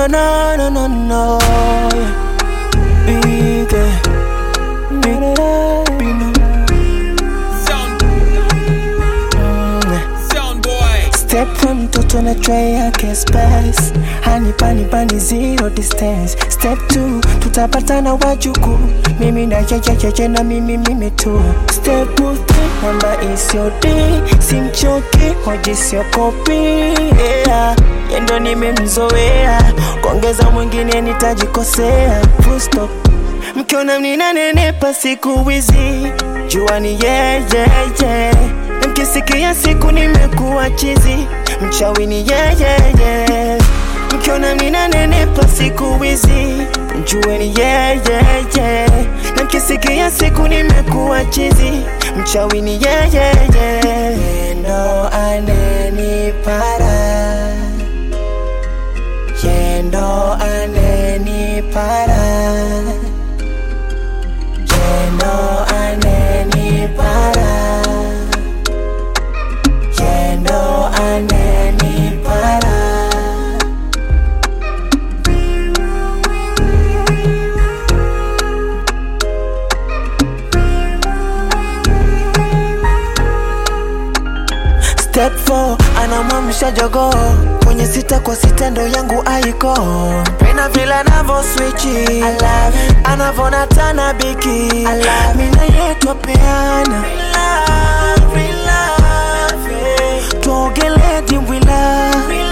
no, no, no, no, no. Big, Sound boy. Step one, mtoto na try yake space. Hani zero distance. Step two, tutapatana wajuku. Mimi na cheche na mimi tu. Step three, namba isio D. Simchoki, hoji sio copy. Yeah, yendo nimemzoea. Kuongeza mwingine nitajikosea. Full stop. Mkiona mninanenepa siku hizi, jua ni yeah. Mkisikia siku nimekuwa chizi, mchawi ni yeah. Mkiona mninanenepa siku hizi, jua ni yeah. Mkisikia siku nimekuwa chizi, mchawi ni yeah. Yendo anenipara, yendo anenipara, yendo anenipara, yendo anenipara. Step 4, anamwamsha jogo kwenye 6 kwa 6 ndo yangu aiko. Pena vila navo switchi, anavona tana biki, mina yetu apeana. Tuogele dimbwila,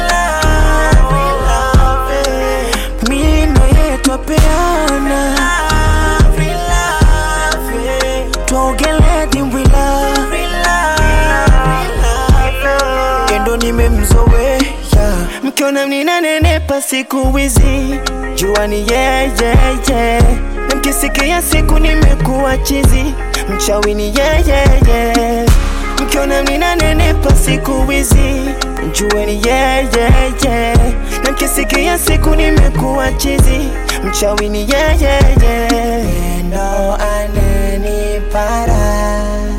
mina yetu apeana. Tuogele dimbwila, kendo nimemzoea. Mkiona mninanenepa siku hizi, jua ni yeah. Na mkisikia siku nimekuwa chizi, mchawi ni yeah. Mkiona mninanenepa siku hizi, jua ni yeah. Na mkisikia siku nimekuwa chizi, mchawi ni yeah. Yendo anenipara,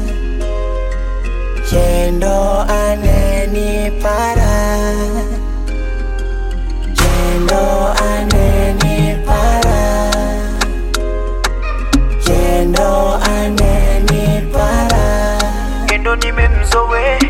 yendo anenipara, yendo anenipara, yendo anenipara. Kendo nimemzoea.